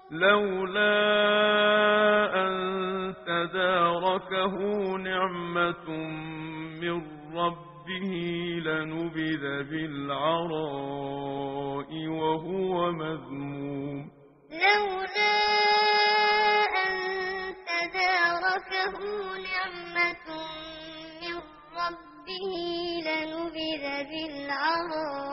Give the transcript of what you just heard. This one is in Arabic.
لولا أن تداركه نعمة من ربه لنبذ بالعراء وهو مذموم لولا أن تداركه نعمة من ربه لنبذ بالعراء